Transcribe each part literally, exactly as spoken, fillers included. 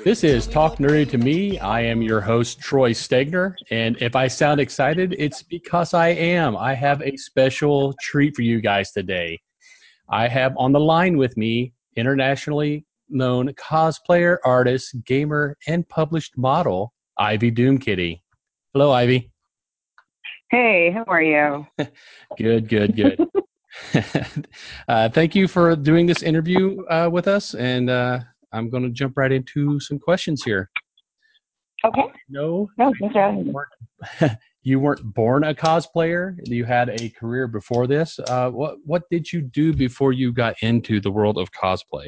This is Talk Nerdy to Me. I am your host, Troy Stegner. And if I sound excited, it's because I am. I have a special treat for you guys today. I have on the line with me internationally known cosplayer, artist, gamer, and published model, Ivy Doomkitty. Hello, Ivy. Hey, how are you? Good, good, good. uh, thank you for doing this interview uh, with us. And uh, I'm going to jump right into some questions here. Okay. No, No, thanks for having you me. weren't, you weren't born a cosplayer. You had a career before this. Uh, what what did you do before you got into the world of cosplay?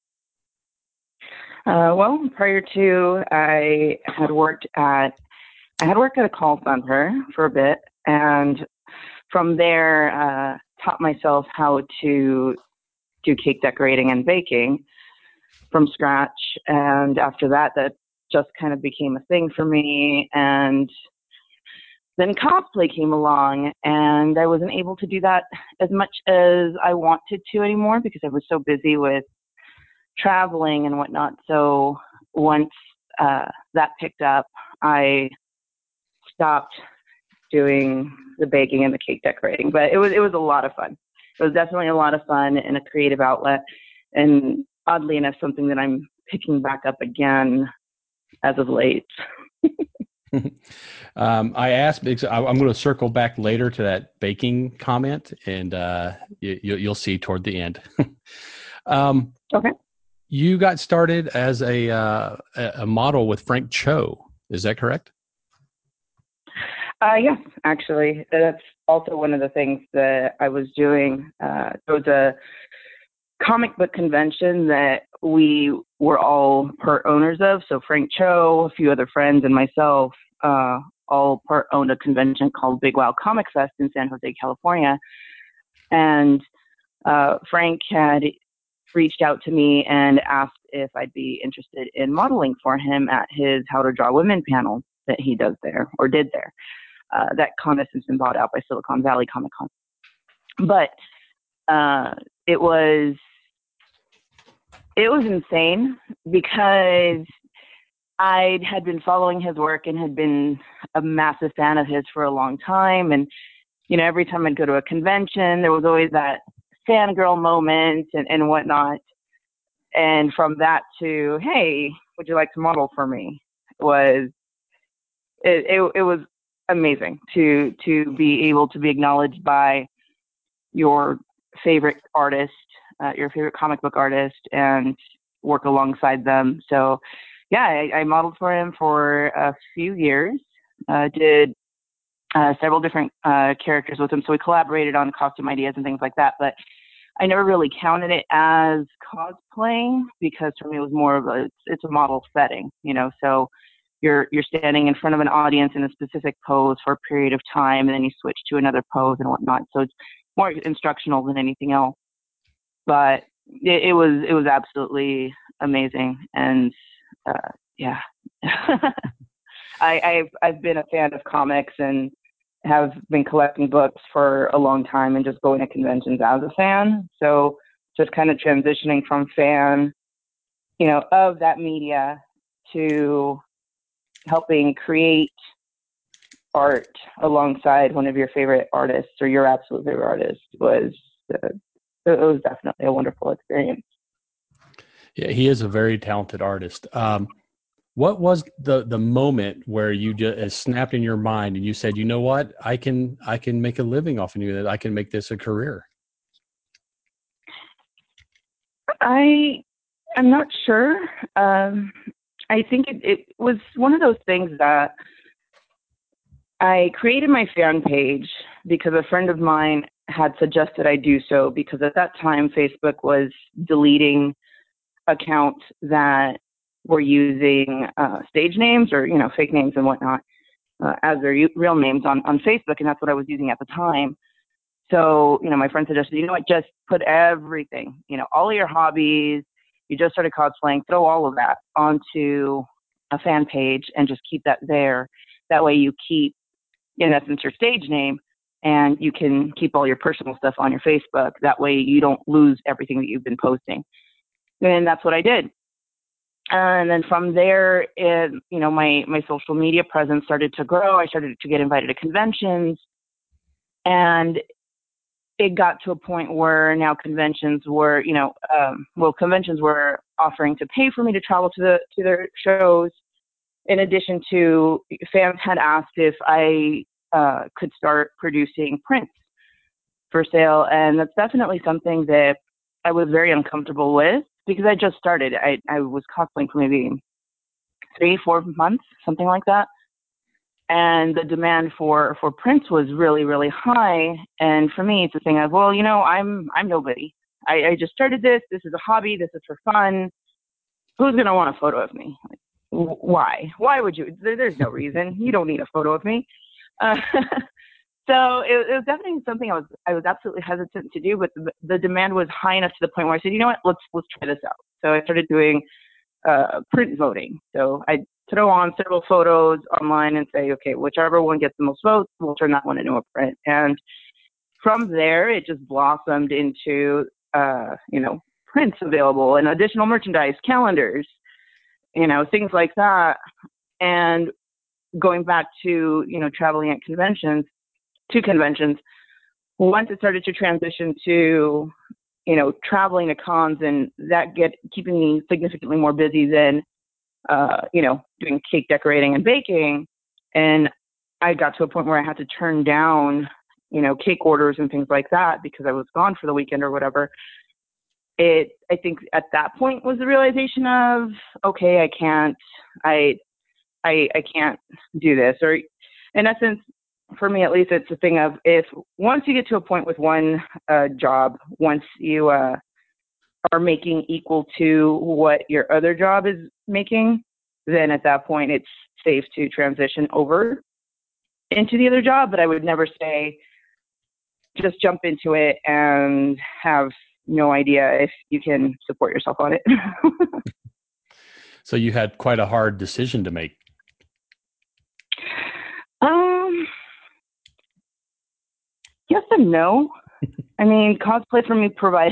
Uh, well, prior to, I had worked at I had worked at a call center for a bit, and from there, uh, taught myself how to do cake decorating and baking from scratch. And after that, that just kind of became a thing for me. And then cosplay came along, and I wasn't able to do that as much as I wanted to anymore because I was so busy with traveling and whatnot. So once uh, that picked up, I stopped doing the baking and the cake decorating. But it was it was a lot of fun. It was definitely a lot of fun and a creative outlet. And oddly enough, something that I'm picking back up again as of late. um, I asked because I, I'm going to circle back later to that baking comment, and uh, you, you'll see toward the end. um, Okay. You got started as a uh, a model with Frank Cho. Is that correct? Uh, yes, actually, that's also one of the things that I was doing. Uh, there was a comic book convention that we were all part owners of. So Frank Cho, a few other friends, and myself, uh, all part owned a convention called Big Wow Comic Fest in San Jose, California. And uh, Frank had reached out to me and asked if I'd be interested in modeling for him at his How to Draw Women panel that he does there, or did there. Uh, that con has since been bought out by Silicon Valley Comic Con. But uh, it was it was insane because I had been following his work and had been a massive fan of his for a long time. And, you know, every time I'd go to a convention, there was always that fangirl moment and, and whatnot. And from that to, hey, would you like to model for me? Was it, it, it was amazing to to be able to be acknowledged by your favorite artist, uh, your favorite comic book artist, and work alongside them. So, yeah, I, I modeled for him for a few years. Uh, did uh, several different uh, characters with him. So we collaborated on costume ideas and things like that. But I never really counted it as cosplaying because for me it was more of a it's, it's a model setting, you know. So you're you're standing in front of an audience in a specific pose for a period of time, and then you switch to another pose and whatnot. So it's more instructional than anything else. But it, it was it was absolutely amazing, and uh, yeah, I, I've I've been a fan of comics and have been collecting books for a long time and just going to conventions as a fan. So just kind of transitioning from fan, you know, of that media to helping create art alongside one of your favorite artists or your absolute favorite artist was uh, it was definitely a wonderful experience. Yeah, he is a very talented artist. Um, what was the the moment where you just snapped in your mind and you said, "You know what? I can I can make a living off of you. That I can make this a career." I I'm not sure. Um, I think it, it was one of those things that I created my fan page because a friend of mine had suggested I do so because at that time Facebook was deleting accounts that were using uh, stage names or, you know, fake names and whatnot uh, as their u- real names on, on Facebook. And that's what I was using at the time. So, you know, my friend suggested, you know what, just put everything, you know, all of your hobbies, you just started cosplaying, throw all of that onto a fan page and just keep that there. That way you keep, in essence, your stage name and you can keep all your personal stuff on your Facebook. That way you don't lose everything that you've been posting. And that's what I did. And then from there, it, you know, my, my social media presence started to grow. I started to get invited to conventions, and it got to a point where now conventions were, you know, um, well, conventions were offering to pay for me to travel to the, to their shows. In addition to, fans had asked if I uh, could start producing prints for sale. And that's definitely something that I was very uncomfortable with, because I just started. I, I was cosplaying for maybe three, four months, something like that. And the demand for, for prints was really, really high. And for me, it's a thing of, well, you know, I'm, I'm nobody. I, I just started this. This is a hobby. This is for fun. Who's going to want a photo of me? Like, why? Why would you? There, there's no reason. You don't need a photo of me. Uh, so it, it was definitely something I was, I was absolutely hesitant to do, but the, the demand was high enough to the point where I said, you know what, let's, let's try this out. So I started doing uh, print voting. So I throw on several photos online and say, okay, whichever one gets the most votes, we'll turn that one into a print. And from there, it just blossomed into, uh, you know, prints available and additional merchandise, calendars, you know, things like that. And going back to, you know, traveling at conventions, to conventions, once it started to transition to, you know, traveling to cons, and that get keeping me significantly more busy than, uh, you know, doing cake decorating and baking. And I got to a point where I had to turn down, you know, cake orders and things like that because I was gone for the weekend or whatever. It, I think at that point was the realization of, okay, I can't, I, I, I can't do this. Or in essence, for me at least, it's a thing of, if once you get to a point with one uh, job, once you uh, are making equal to what your other job is making, then at that point it's safe to transition over into the other job. But I would never say just jump into it and have no idea if you can support yourself on it. So you had quite a hard decision to make. Um, yes and no. I mean, cosplay for me provides.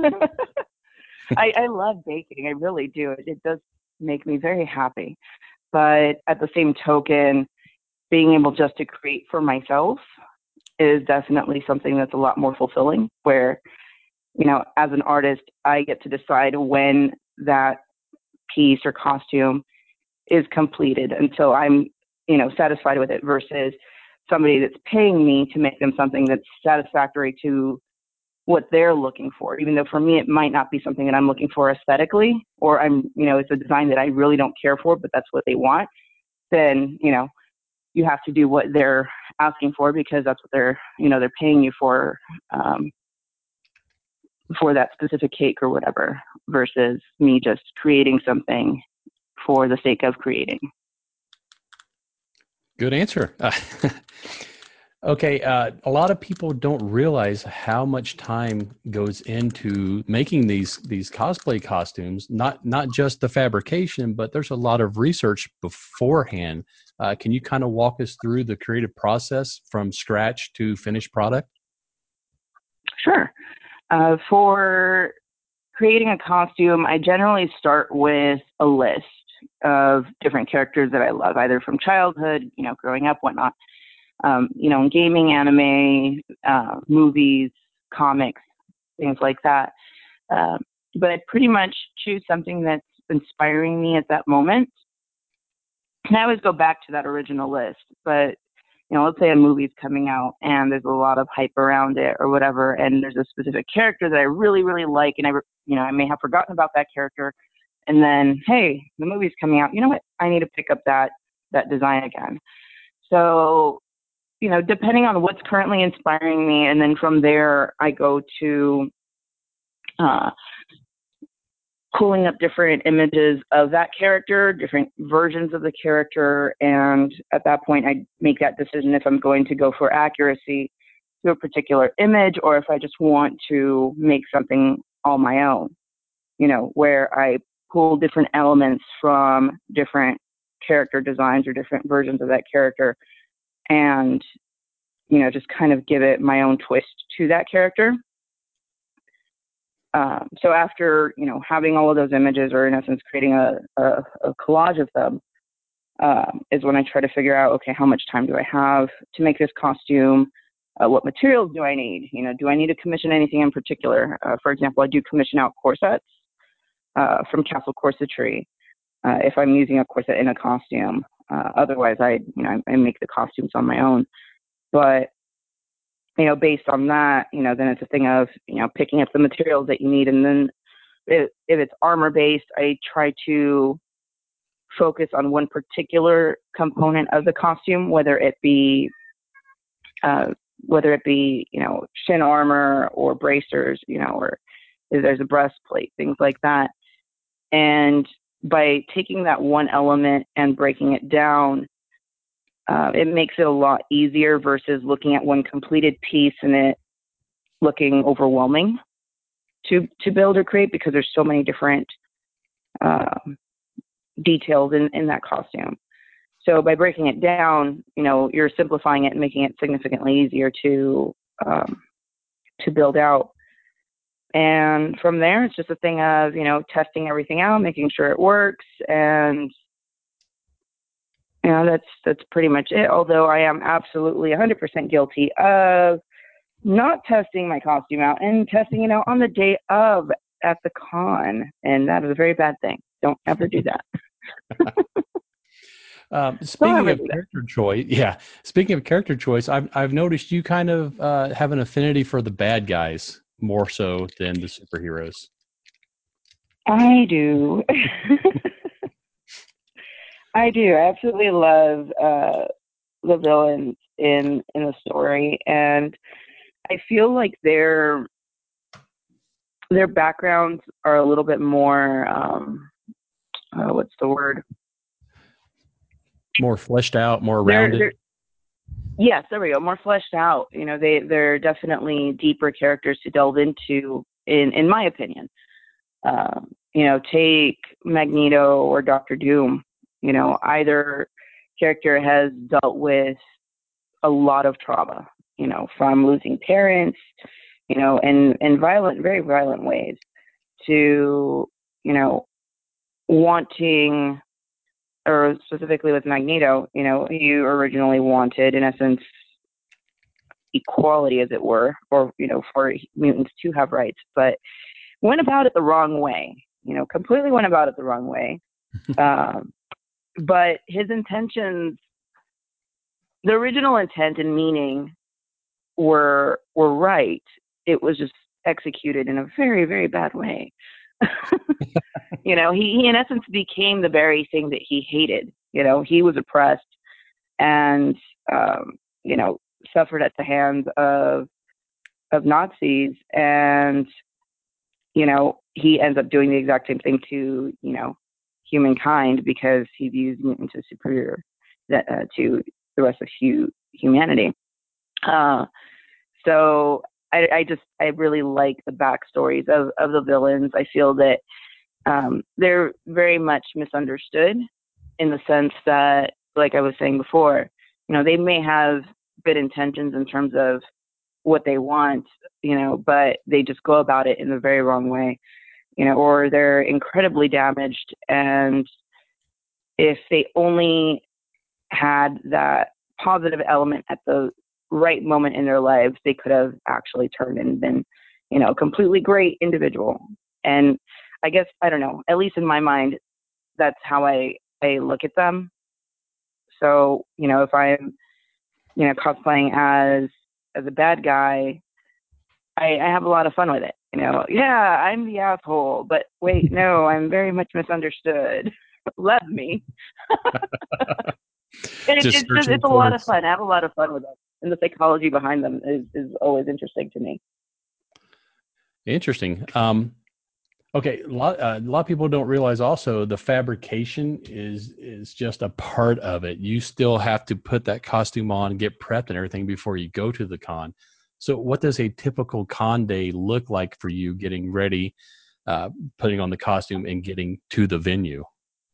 I, I love baking. I really do. It, it does make me very happy. But at the same token, being able just to create for myself is definitely something that's a lot more fulfilling, where, you know, as an artist, I get to decide when that piece or costume is completed until I'm, you know, satisfied with it, versus somebody that's paying me to make them something that's satisfactory to what they're looking for. Even though for me, it might not be something that I'm looking for aesthetically, or I'm, you know, it's a design that I really don't care for, but that's what they want. Then, you know, you have to do what they're asking for, because that's what they're, you know, they're paying you for, um, for that specific cake or whatever, versus me just creating something for the sake of creating. Good answer. Uh, okay, uh, a lot of people don't realize how much time goes into making these these cosplay costumes. Not not just the fabrication, but there's a lot of research beforehand. Uh, can you kind of walk us through the creative process from scratch to finished product? Sure. Uh, for creating a costume, I generally start with a list of different characters that I love, either from childhood, you know, growing up, whatnot, um, you know, gaming, anime, uh, movies, comics, things like that. Uh, but I pretty much choose something that's inspiring me at that moment. And I always go back to that original list. But, you know, let's say a movie's coming out and there's a lot of hype around it or whatever, and there's a specific character that I really, really like, and I, you know, I may have forgotten about that character. And then, hey, the movie's coming out. You know what? I need to pick up that that design again. So, you know, depending on what's currently inspiring me, and then from there, I go to uh, pulling up different images of that character, different versions of the character, and at that point, I make that decision if I'm going to go for accuracy to a particular image, or if I just want to make something all my own. You know, where I pull different elements from different character designs or different versions of that character, and, you know, just kind of give it my own twist to that character. Um, so after, you know, having all of those images, or in essence creating a, a, a collage of them, um, is when I try to figure out, okay, how much time do I have to make this costume? Uh, what materials do I need? You know, do I need to commission anything in particular? Uh, for example, I do commission out corsets uh, from Castle Corsetry uh, if I'm using a corset in a costume. Uh, otherwise, I, you know, I, I make the costumes on my own. But you know, based on that, you know, then it's a thing of, you know, picking up the materials that you need. And then if, if it's armor based, I try to focus on one particular component of the costume, whether it be, uh, whether it be, you know, shin armor or bracers, you know, or if there's a breastplate, things like that. And by taking that one element and breaking it down, Uh, it makes it a lot easier versus looking at one completed piece and it looking overwhelming to to build or create, because there's so many different uh, details in, in that costume. So by breaking it down, you know, you're simplifying it and making it significantly easier to um, to build out. And from there, it's just a thing of, you know, testing everything out, making sure it works, and you know, that's that's pretty much it. Although I am absolutely one hundred percent guilty of not testing my costume out and testing it out on the day of at the con, and that is a very bad thing. Don't ever do that. um, speaking of character choice, yeah. Speaking of character choice, I've I've noticed you kind of uh, have an affinity for the bad guys more so than the superheroes. I do. I do. I absolutely love uh, the villains in in the story, and I feel like their their backgrounds are a little bit more. Um, uh, what's the word? More fleshed out, more they're, rounded. They're, yes, there we go. More fleshed out. You know, they they're definitely deeper characters to delve into, in in my opinion. Um, you know, take Magneto or Doctor Doom. You know, either character has dealt with a lot of trauma, you know, from losing parents, you know, in, in violent, very violent ways, to, you know, wanting, or specifically with Magneto, you know, he originally wanted, in essence, equality, as it were, or, you know, for mutants to have rights, but went about it the wrong way, you know, completely went about it the wrong way. um, but his intentions, the original intent and meaning were were right. It was just executed in a very, very bad way. You know, he, he in essence became the very thing that he hated. You know, he was oppressed and um, you know, suffered at the hands of of Nazis, and you know, he ends up doing the exact same thing to, you know, humankind, because he views mutants as superior that, uh, to the rest of hu- humanity. Uh, so I, I just, I really like the backstories of, of the villains. I feel that um, they're very much misunderstood, in the sense that, like I was saying before, you know, they may have good intentions in terms of what they want, you know, but they just go about it in the very wrong way, you know, or they're incredibly damaged. And if they only had that positive element at the right moment in their lives, they could have actually turned and been, you know, a completely great individual. And I guess, I don't know, at least in my mind, that's how I, I look at them. So, you know, if I'm, you know, cosplaying as, as a bad guy, I, I have a lot of fun with it. You know, yeah, I'm the asshole, but wait, no, I'm very much misunderstood. Love me. And it, Just it's just, it's a for lot of fun. I have a lot of fun with it. And the psychology behind them is, is always interesting to me. Interesting. Um, okay, a lot, uh, a lot of people don't realize also the fabrication is is just a part of it. You still have to put that costume on, get prepped and everything before you go to the con. So what does a typical con day look like for you getting ready, uh, putting on the costume and getting to the venue?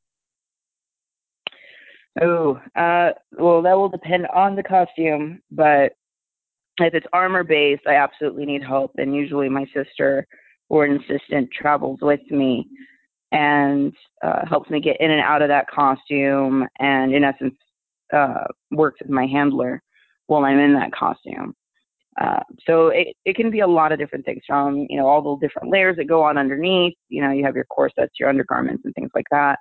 Oh, uh, well, that will depend on the costume, but if it's armor based, I absolutely need help. And usually my sister or an assistant travels with me and uh, helps me get in and out of that costume, and in essence uh, works as my handler while I'm in that costume. Uh, so it, it can be a lot of different things, from, you know, all the different layers that go on underneath. You know, you have your corsets, your undergarments, and things like that,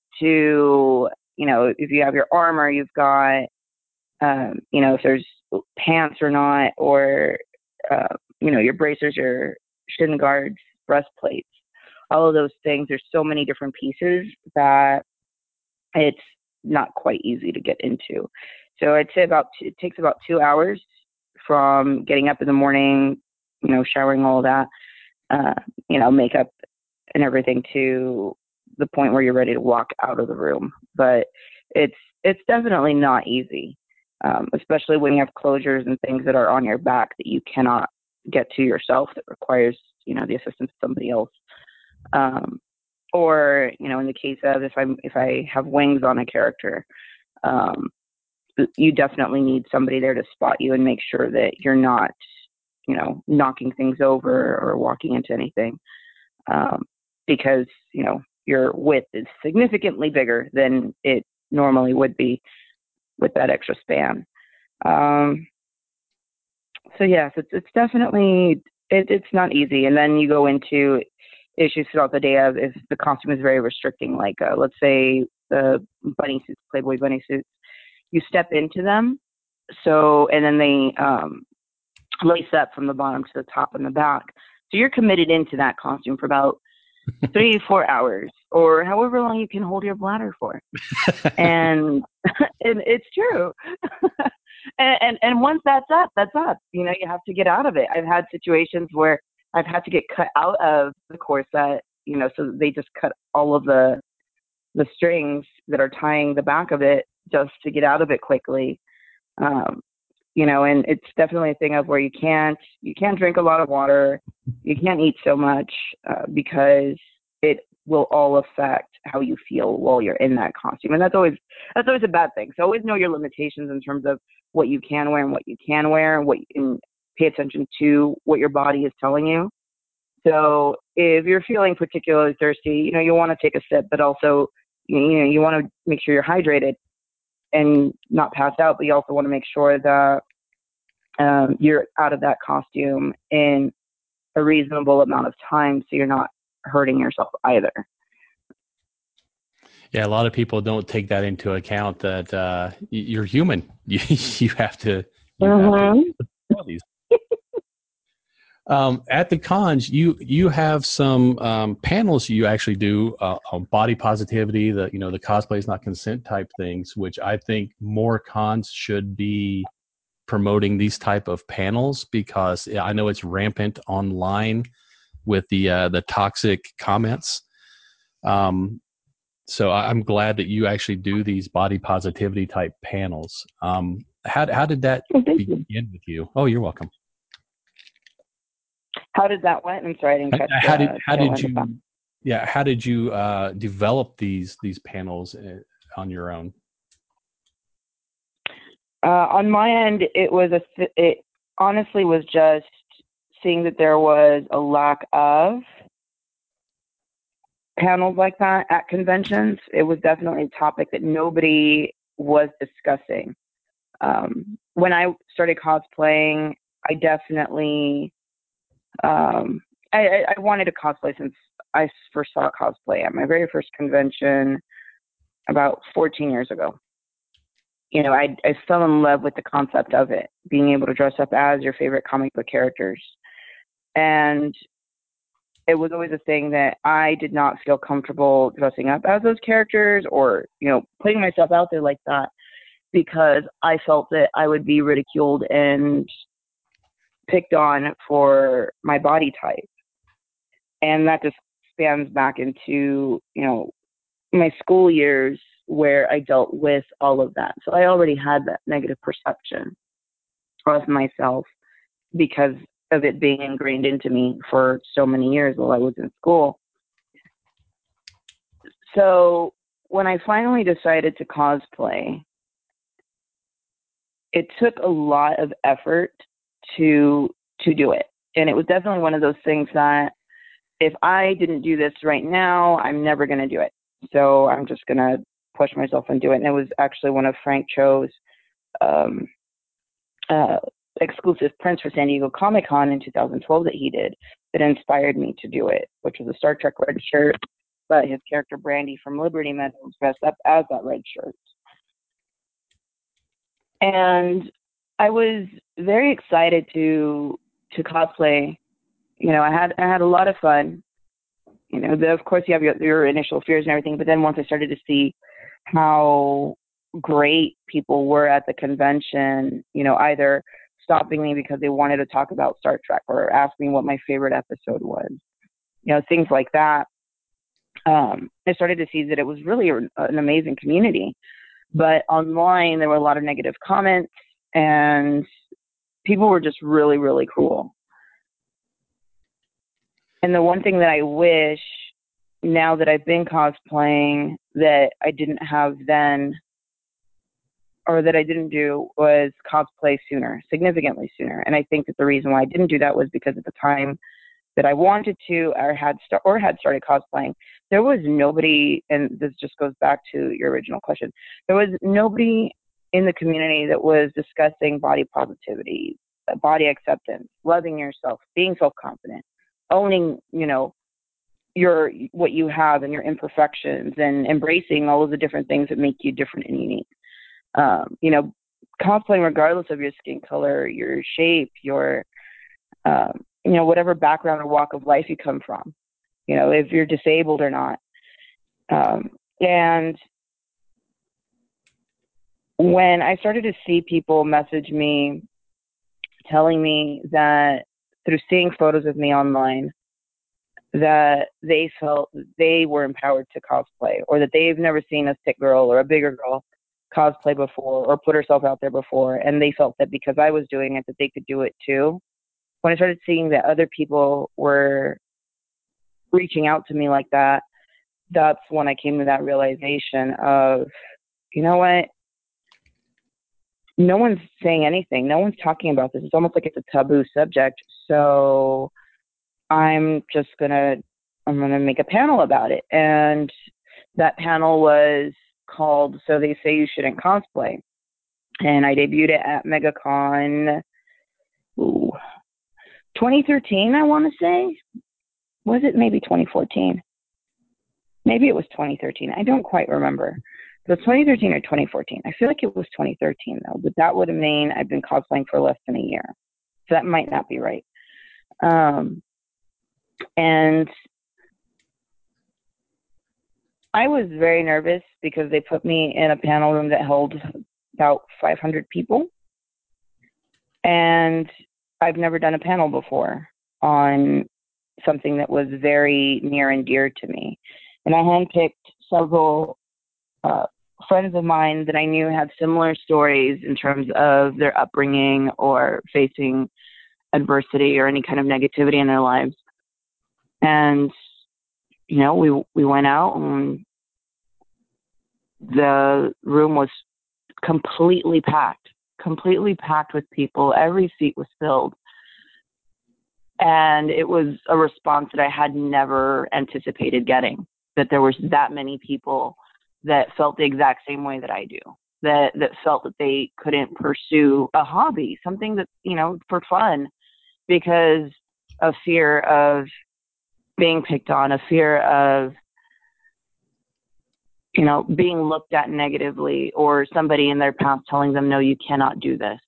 to, you know, if you have your armor, you've got, um, you know, if there's pants or not, or, uh, you know, your bracers, your shin guards, breastplates, all of those things. There's so many different pieces that it's not quite easy to get into. So I'd say about two, it takes about two hours from getting up in the morning, you know, showering, all of that, uh, you know, makeup and everything, to the point where you're ready to walk out of the room. But it's it's definitely not easy, um, especially when you have closures and things that are on your back that you cannot get to yourself, that requires, you know, the assistance of somebody else. Um, or, you know, in the case of, if I'm if I have wings on a character, um, you definitely need somebody there to spot you and make sure that you're not, you know, knocking things over or walking into anything, um, because, you know, your width is significantly bigger than it normally would be with that extra span. Um, so yes, it's it's definitely it, it's not easy. And then you go into issues throughout the day of, if the costume is very restricting, like uh, let's say the bunny suits, Playboy bunny suits, you step into them, so, and then they um, lace up from the bottom to the top and the back. So you're committed into that costume for about three, four hours, or however long you can hold your bladder for. and, and it's true. and, and and once that's up, that's up. You know, you have to get out of it. I've had situations where I've had to get cut out of the corset, you know, so they just cut all of the the strings that are tying the back of it just to get out of it quickly. Um, you know, and it's definitely a thing of where you can't you can't drink a lot of water, you can't eat so much, uh, because it will all affect how you feel while you're in that costume, and that's always that's always a bad thing. So always know your limitations in terms of what you can wear and what you can wear, and what you can pay attention to what your body is telling you. So if you're feeling particularly thirsty, you know, you want to take a sip, but also, you know, you want to make sure you're hydrated and not pass out, but you also want to make sure that um, you're out of that costume in a reasonable amount of time, so you're not hurting yourself either. Yeah, a lot of people don't take that into account, that uh, you're human. You, you have to you Mm-hmm. have to Um, at the cons, you you have some um, panels you actually do uh, on body positivity, the you know the cosplay is not consent type things, which I think more cons should be promoting these type of panels, because I know it's rampant online with the uh, the toxic comments. Um, so I- I'm glad that you actually do these body positivity type panels. Um, how how did that Oh, thank you. begin with you? Oh, you're welcome. How did that went? I'm sorry, I didn't catch How did the how tail did end of that. you yeah how did you uh, develop these these panels uh, on your own? Uh, on my end, it was a it honestly was just seeing that there was a lack of panels like that at conventions. It was definitely a topic that nobody was discussing. Um, when I started cosplaying, I definitely um, I, I, I wanted to cosplay since I first saw cosplay at my very first convention about fourteen years ago. You know, I I fell in love with the concept of it, being able to dress up as your favorite comic book characters, and it was always a thing that I did not feel comfortable dressing up as those characters, or, you know, putting myself out there like that, because I felt that I would be ridiculed and picked on for my body type. And that just spans back into, you know, my school years, where I dealt with all of that. So I already had that negative perception of myself because of it being ingrained into me for so many years while I was in school. So when I finally decided to cosplay, it took a lot of effort to to do it. And it was definitely one of those things that if I didn't do this right now, I'm never going to do it. So I'm just going to push myself and do it. And it was actually one of Frank Cho's um, uh, exclusive prints for San Diego Comic Con in two thousand twelve that he did that inspired me to do it, which was a Star Trek red shirt, but his character Brandy from Liberty Meadows was dressed up as that red shirt. And I was very excited to to cosplay. You know, I had I had a lot of fun. You know, the, of course you have your, your initial fears and everything, but then once I started to see how great people were at the convention, you know, either stopping me because they wanted to talk about Star Trek or ask me what my favorite episode was, you know, things like that. Um, I started to see that it was really an amazing community. But online, there were a lot of negative comments, and people were just really, really cruel. And the one thing that I wish, now that I've been cosplaying, that I didn't have then, or that I didn't do, was cosplay sooner, significantly sooner. And I think that the reason why I didn't do that was because at the time that I wanted to, or had st- or had started cosplaying, there was nobody, and this just goes back to your original question, there was nobody in the community that was discussing body positivity, body acceptance, loving yourself, being self-confident, owning, you know, your what you have and your imperfections, and embracing all of the different things that make you different and unique. Um, you know, cosplaying regardless of your skin color, your shape, your um, you know, whatever background or walk of life you come from, you know, if you're disabled or not. Um, and when I started to see people message me telling me that through seeing photos of me online, that they felt they were empowered to cosplay, or that they've never seen a thick girl or a bigger girl cosplay before or put herself out there before, and they felt that because I was doing it, that they could do it too. When I started seeing that other people were reaching out to me like that, that's when I came to that realization of, you know what? No one's saying anything. No one's talking about this. It's almost like it's a taboo subject. So I'm just going to, I'm going to make a panel about it. And that panel was called So They Say You Shouldn't Cosplay. And I debuted it at MegaCon, ooh, twenty thirteen, I want to say. Was it maybe twenty fourteen? Maybe it was twenty thirteen. I don't quite remember. It was twenty thirteen or twenty fourteen. I feel like it was twenty thirteen, though. But that would have mean I've been cosplaying for less than a year. So that might not be right. Um, and I was very nervous because they put me in a panel room that held about five hundred people. And I've never done a panel before on something that was very near and dear to me. And I handpicked several uh, friends of mine that I knew had similar stories in terms of their upbringing or facing adversity or any kind of negativity in their lives. And, you know, we we went out, and the room was completely packed, completely packed with people. Every seat was filled. And it was a response that I had never anticipated getting, that there was that many people that felt the exact same way that I do, that, that felt that they couldn't pursue a hobby, something that, you know, for fun, because of fear of being picked on, a fear of, you know, being looked at negatively, or somebody in their past telling them, no, you cannot do this.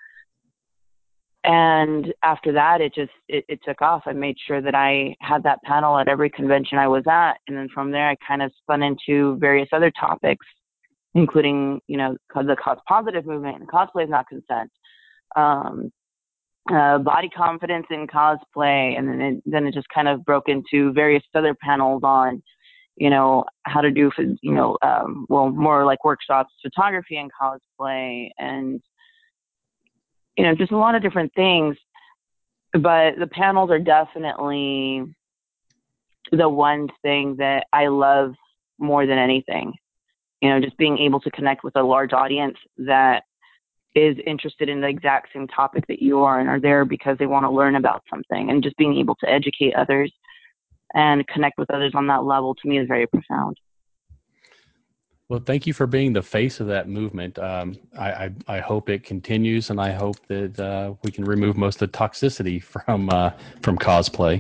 And after that, it just, it, it took off. I made sure that I had that panel at every convention I was at. And then from there, I kind of spun into various other topics, including, you know, the cause positive movement, and cosplay is not consent, um, uh, body confidence in cosplay. And then it, then it just kind of broke into various other panels on, you know, how to do, you know, um, well, more like workshops, photography and cosplay, and, you know, just a lot of different things. But the panels are definitely the one thing that I love more than anything. You know, just being able to connect with a large audience that is interested in the exact same topic that you are, and are there because they want to learn about something, and just being able to educate others. and connect with others on that level, to me, is very profound. Well, thank you for being the face of that movement. Um, I, I, I hope it continues, and I hope that uh, we can remove most of the toxicity from uh, from cosplay.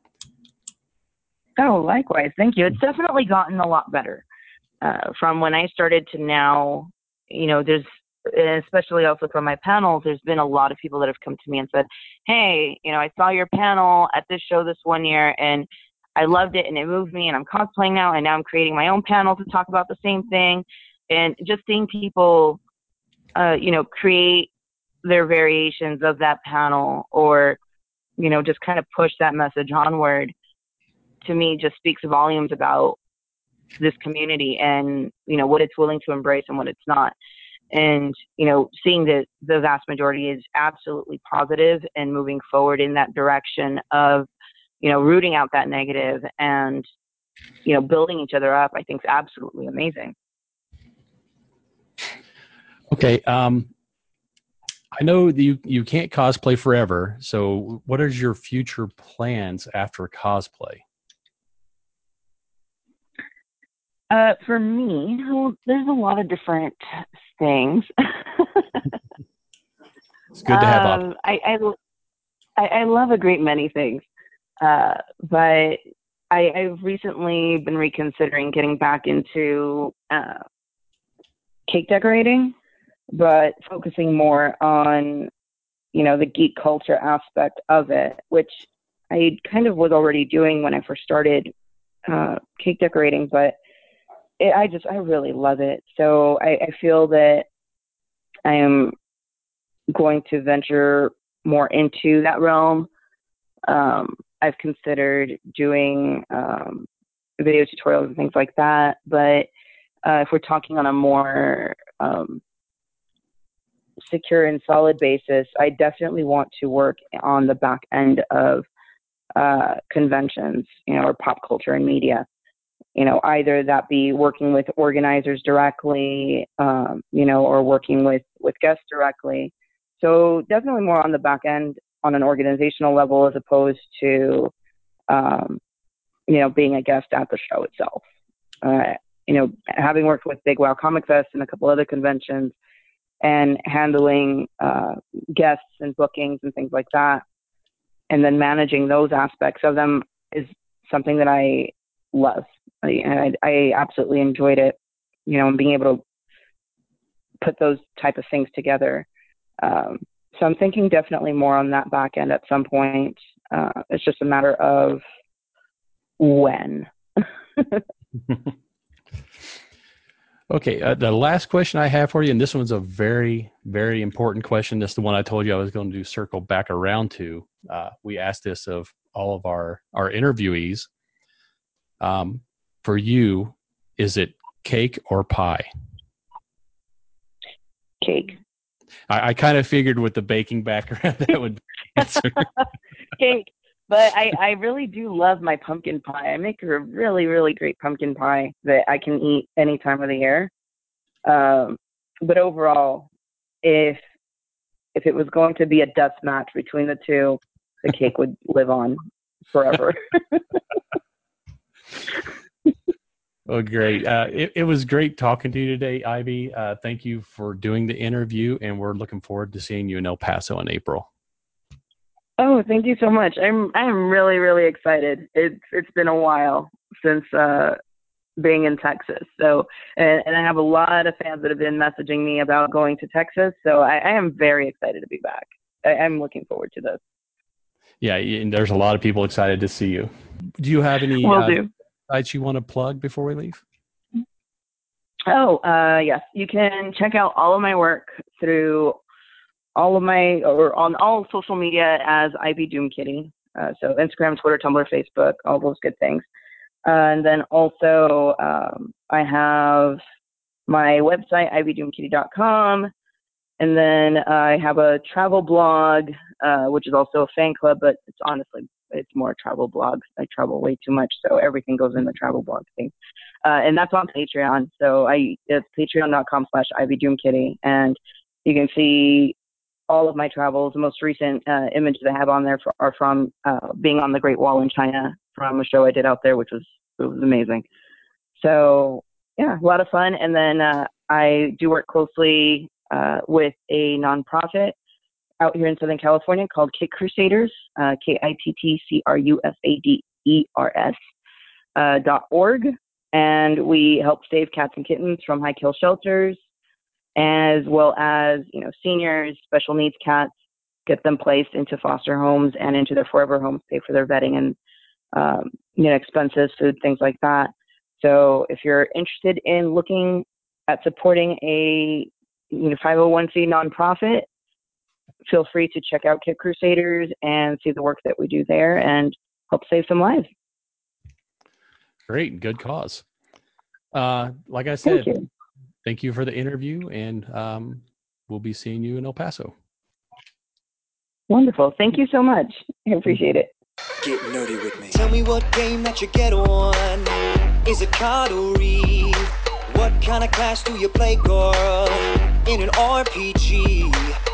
Oh, likewise. Thank you. It's definitely gotten a lot better uh, from when I started to now. You know, there's, especially also from my panels, there's been a lot of people that have come to me and said, hey, you know, I saw your panel at this show this one year, and I loved it, and it moved me, and I'm cosplaying now, and now I'm creating my own panel to talk about the same thing. And just seeing people, uh, you know, create their variations of that panel, or, you know, just kind of push that message onward, to me just speaks volumes about this community and, you know, what it's willing to embrace and what it's not. And, you know, seeing that the vast majority is absolutely positive and moving forward in that direction of, you know, rooting out that negative and, you know, building each other up, I think is absolutely amazing. Okay. Um, I know that you, you can't cosplay forever. So what is your future plans after cosplay? Uh, for me, well, there's a lot of different things. It's good to have um, options. I, I, I love a great many things. Uh, but I, I've recently been reconsidering getting back into uh, cake decorating, but focusing more on, you know, the geek culture aspect of it, which I kind of was already doing when I first started uh, cake decorating, but it, I just, I really love it. So I, I feel that I am going to venture more into that realm. Um, I've considered doing um, video tutorials and things like that, but uh, if we're talking on a more um, secure and solid basis, I definitely want to work on the back end of uh, conventions, you know, or pop culture and media. You know, either that be working with organizers directly, um, you know, or working with, with guests directly. So definitely more on the back end on an organizational level, as opposed to, um, you know, being a guest at the show itself. Uh, you know, having worked with Big Wow Comic Fest and a couple other conventions, and handling uh, guests and bookings and things like that, and then managing those aspects of them is something that I love. I, I absolutely enjoyed it, you know, and being able to put those type of things together. Um, so I'm thinking definitely more on that back end at some point. Uh, it's just a matter of when. Okay, uh, the last question I have for you, and this one's a very, very important question. This is the one I told you I was going to circle back around to. Uh, we asked this of all of our, our interviewees. Um, for you, is it cake or pie? Cake. I, I kind of figured with the baking background that would be the answer. Cake. But I, I really do love my pumpkin pie. I make a really, really great pumpkin pie that I can eat any time of the year. Um, but overall, if if it was going to be a death match between the two, the cake would live on forever. Oh, great. Uh, it, it was great talking to you today, Ivy. Uh, thank you for doing the interview, and we're looking forward to seeing you in El Paso in April. Oh, thank you so much. I'm I'm really, really excited. It's it's been a while since uh, being in Texas. So, and, and I have a lot of fans that have been messaging me about going to Texas. So I, I am very excited to be back. I, I'm looking forward to this. Yeah, and there's a lot of people excited to see you. Do you have any Will uh, do. sites you want to plug before we leave? Oh, uh, yes. You can check out all of my work through all of my, or on all social media as Ivy Doom Kitty. Uh, so Instagram, Twitter, Tumblr, Facebook, all those good things. Uh, and then also, um, I have my website, ivy doom kitty dot com. And then uh, I have a travel blog, uh, which is also a fan club, but it's honestly, it's more travel blogs. I travel way too much, so everything goes in the travel blog thing. Uh, and that's on Patreon. So I it's patreon dot com slash ivy doom kitty. And you can see all of my travels. The most recent uh, images I have on there for, are from uh, being on the Great Wall in China from a show I did out there, which was it was amazing. So yeah, a lot of fun. And then uh, I do work closely uh, with a nonprofit out here in Southern California called Kit Crusaders, uh, K I T T C R U S A D E R S uh, dot org. And we help save cats and kittens from high kill shelters, as well as, you know, seniors, special needs cats, get them placed into foster homes and into their forever homes, pay for their vetting and, um, you know, expenses, food, things like that. So if you're interested in looking at supporting a, you know, five oh one c nonprofit, feel free to check out Kit Crusaders and see the work that we do there and help save some lives. Great. Good cause. Uh, like I said, Thank you. Thank you for the interview, and um, we'll be seeing you in El Paso. Wonderful. Thank you so much. I appreciate it. Get nerdy with me. Tell me what game that you get on. Is it card or read? What kind of class do you play, girl? In an R P G.